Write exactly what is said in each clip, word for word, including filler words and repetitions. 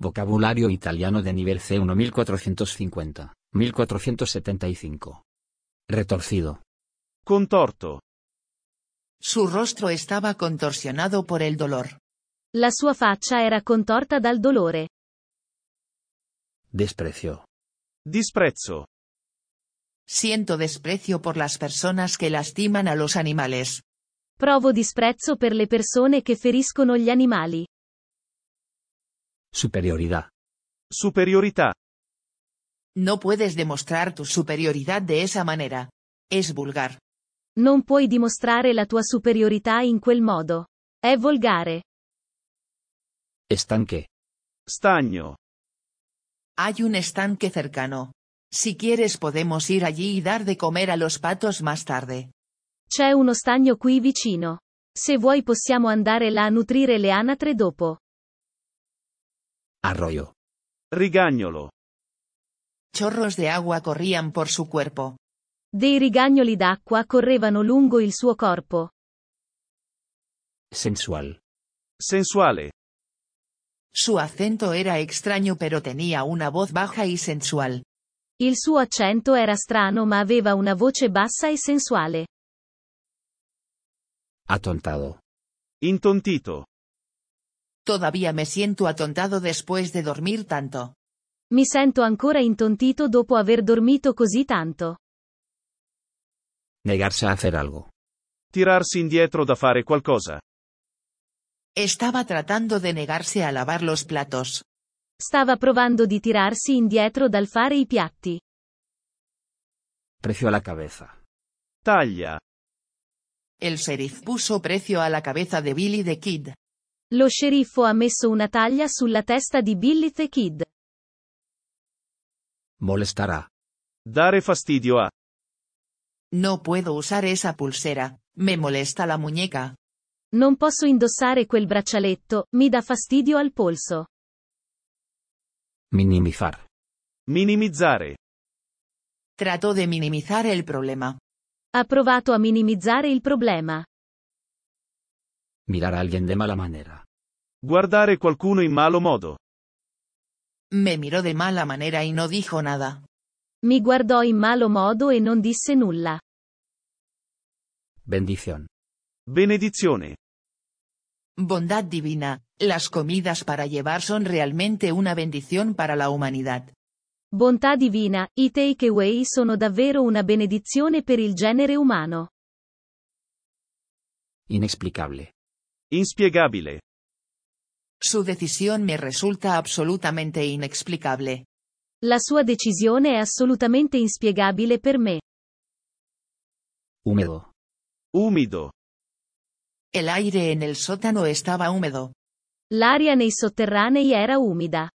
Vocabulario italiano de nivel C uno mil cuatrocientos cincuenta, mil cuatrocientos setenta y cinco. Retorcido. Contorto. Su rostro estaba contorsionado por el dolor. La sua faccia era contorta dal dolore. Desprecio. Disprezzo. Siento desprecio por las personas que lastiman a los animales. Provo disprezzo per le persone che feriscono gli animali. Superioridad. Superiorità. No puedes demostrar tu superioridad de esa manera. Es vulgar. Non puoi dimostrare la tua superiorità in quel modo. È volgare. Estanque. Stagno. Hay un estanque cercano. Si quieres podemos ir allí y dar de comer a los patos más tarde. C'è uno stagno qui vicino. Se vuoi possiamo andare là a nutrire le anatre dopo. Arroyo. Rigagnolo. Chorros de agua corrían por su cuerpo. Dei rigagnoli d'acqua correvano lungo il suo corpo. Sensual. Sensuale. Su acento era extraño pero tenía una voz baja y sensual. Il suo accento era strano ma aveva una voce bassa e sensuale. Atontado. Intontito. Todavía me siento atontado después de dormir tanto. Mi sento ancora intontito dopo aver dormito così tanto. Negarse a hacer algo. Tirarsi indietro da fare qualcosa. Estaba tratando de negarse a lavar los platos. Stava provando di tirarsi indietro dal fare i piatti. Precio a la cabeza. Taglia. El sheriff puso precio a la cabeza de Billy the Kid. Lo sceriffo ha messo una taglia sulla testa di Billy the Kid. Molestará. Dare fastidio a. No puedo usar esa pulsera, me molesta la muñeca. Non posso indossare quel braccialetto, mi dà fastidio al polso. Minimizar. Minimizzare. Trató de minimizar el problema. Ha provato a minimizzare il problema. Mirar a alguien de mala manera. Guardare qualcuno in malo modo. Me miró de mala manera y no dijo nada. Mi guardò in malo modo e non disse nulla. Bendición. Benedizione. Bondad divina, las comidas para llevar son realmente una bendición para la humanidad. Bontà divina, i takeaway sono davvero una benedizione per il genere umano. Inexplicable. Inspiegabile. Su decisión me resulta absolutamente inexplicable. La sua decisione è assolutamente inspiegabile per me. Húmedo. Umido. El aire en el sótano estaba húmedo. L'aria nei sotterranei era umida.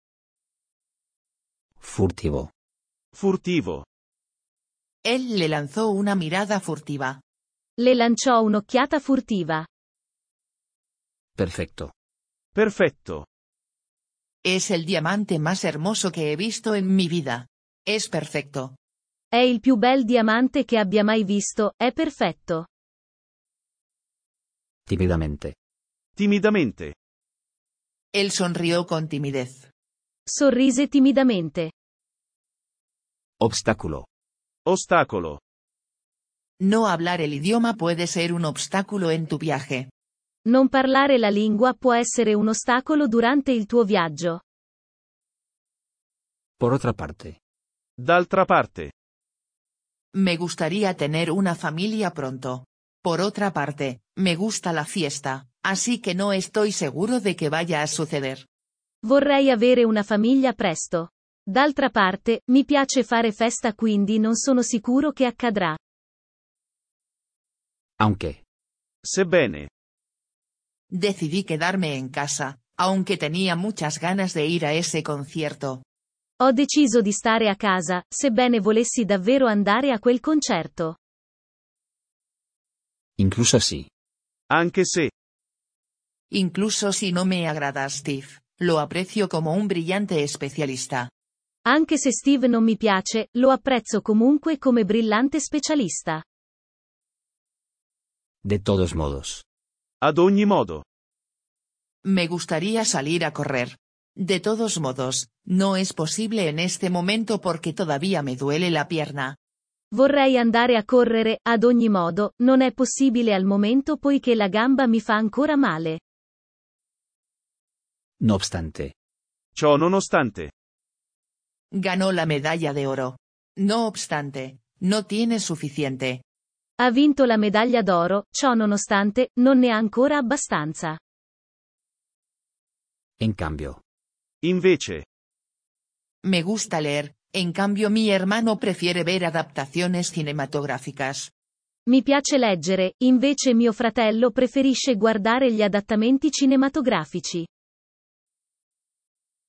Furtivo. Furtivo. Él le lanzó una mirada furtiva. Le lanciò un'occhiata furtiva. Perfecto. Perfetto. Es el diamante más hermoso que he visto en mi vida. Es perfecto. È il più bel diamante che abbia mai visto, è perfetto. Tímidamente. Timidamente. Él sonrió con timidez. Sorrise timidamente. Obstáculo. Ostacolo. No hablar el idioma puede ser un obstáculo en tu viaje. Non parlare la lingua può essere un ostacolo durante il tuo viaggio. Por otra parte. D'altra parte. Me gustaría tener una familia pronto. Por otra parte, me gusta la fiesta, así que no estoy seguro de que vaya a suceder. Vorrei avere una famiglia presto. D'altra parte, mi piace fare festa quindi non sono sicuro che accadrà. Aunque. Sebbene. Decidí quedarme en casa, aunque tenía muchas ganas de ir a ese concierto. Ho deciso di stare a casa, sebbene volessi davvero andare a quel concerto. Incluso si. Anche se. Incluso si no me agrada Steve, lo aprecio como un brillante especialista. Anche se Steve non mi piace, lo apprezzo comunque come brillante specialista. De todos modos. Ad ogni modo. Me gustaría salir a correr. De todos modos, no es posible en este momento porque todavía me duele la pierna. Vorrei andare a correre, ad ogni modo, non è possibile al momento poiché la gamba mi fa ancora male. No obstante. Ciò nonostante. Ganó la medalla de oro. No obstante, no tiene suficiente. Ha vinto la medaglia d'oro, ciò nonostante, non ne ha ancora abbastanza. En cambio. Invece. Me gusta leer, en cambio mi hermano prefiere ver adaptaciones cinematográficas. Mi piace leggere, invece mio fratello preferisce guardare gli adattamenti cinematografici.